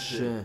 раньше.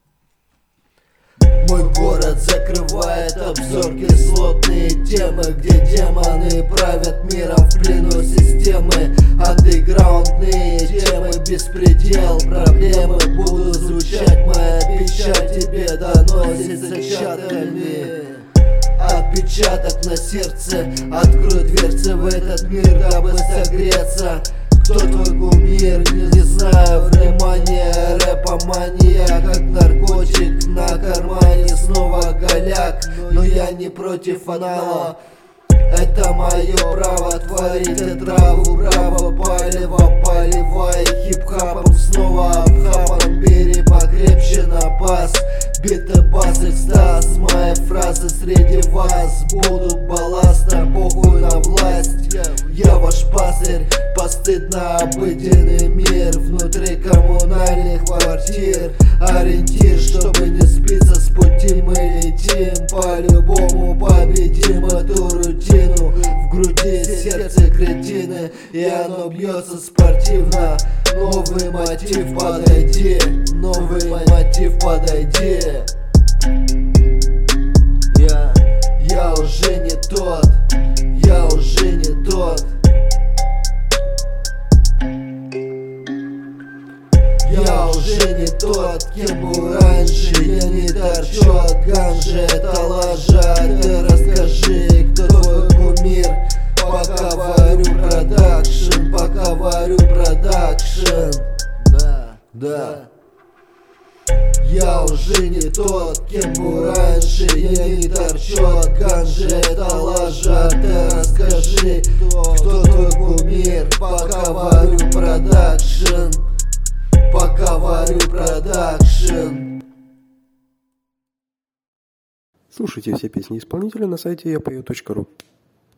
Мой город закрывает обзор кислотные темы, где демоны правят миром в плену системы. Андеграундные темы, беспредел, проблемы будут звучать. Моя печать тебе доносится чатами. Отпечаток на сердце, открой дверцы в этот мир, дабы согреться. Кто твой кумир, не знаю, внимание, рэпомания, как наркотик на кармане, снова голяк, но я не против анала. Это мое право творить траву, браво, палево, поливай хип-хапом, снова обхапом, бери покрепче на бас. Биты, бас, экстаз, мои фразы среди вас будут балластом, похуй на власть. Я ваш пастырь, постыдно обыденный мир внутри коммунальных квартир. Ориентир, чтобы не сбиться с пути, мы летим, по-любому победим эту рутину. В груди сердце кретины, и оно бьется спортивно. Новый мотив, подойди, новый мотив, подойди. Я уже не тот, я уже не тот. Я уже не тот, кем был раньше. Я не торчу от ганжи, это лажа. Ты расскажи, кто твой кумир. Пока варю продакшн, пока варю продакшн. Да. Я уже не тот, кем был раньше. Я не торчу от ганжи, это лажа. Ты расскажи, кто твой кумир. Пока варю продакшн, пока варю продакшн. Слушайте все песни исполнителя на сайте yapою.ru.